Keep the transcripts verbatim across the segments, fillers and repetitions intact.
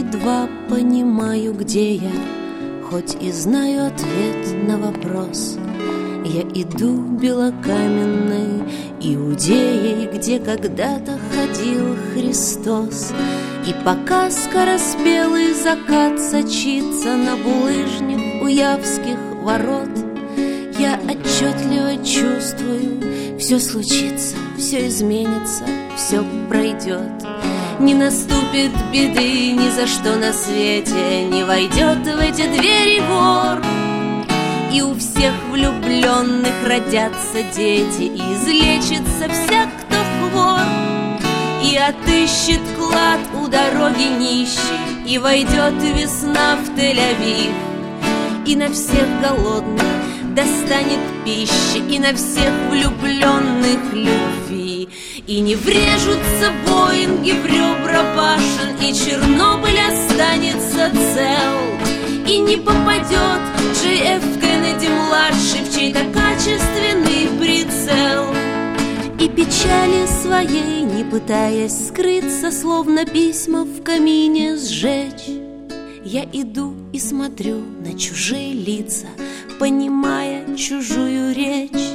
едва понимаю, где я, хоть и знаю ответ на вопрос. Я иду белокаменной Иудеей, где когда-то ходил Христос. И пока скороспелый закат сочится на булыжник у Явских ворот, я отчетливо чувствую, все случится, все изменится, все пройдет. Не наступит беды ни за что на свете, не войдет в эти двери вор. И у всех влюбленных родятся дети, и излечится всяк, кто хвор. И отыщет клад у дороги нищий, и войдет весна в Тель-Авив. И на всех голодных достанет пищи, и на всех влюбленных любви. И не врежутся Боинги в ребра башен, и Чернобыль останется цел. И не попадет Джей Эф Кеннеди-младший в чей-то качественный прицел. И печали своей, не пытаясь скрыться, словно письма в камине сжечь, я иду и смотрю на чужие лица, понимая чужую речь.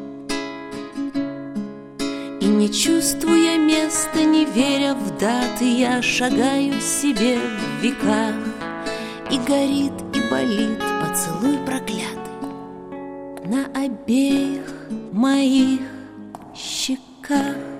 И не чувствуя места, не веря в даты, я шагаю себе в веках. И горит, и болит поцелуй проклятый на обеих моих щеках.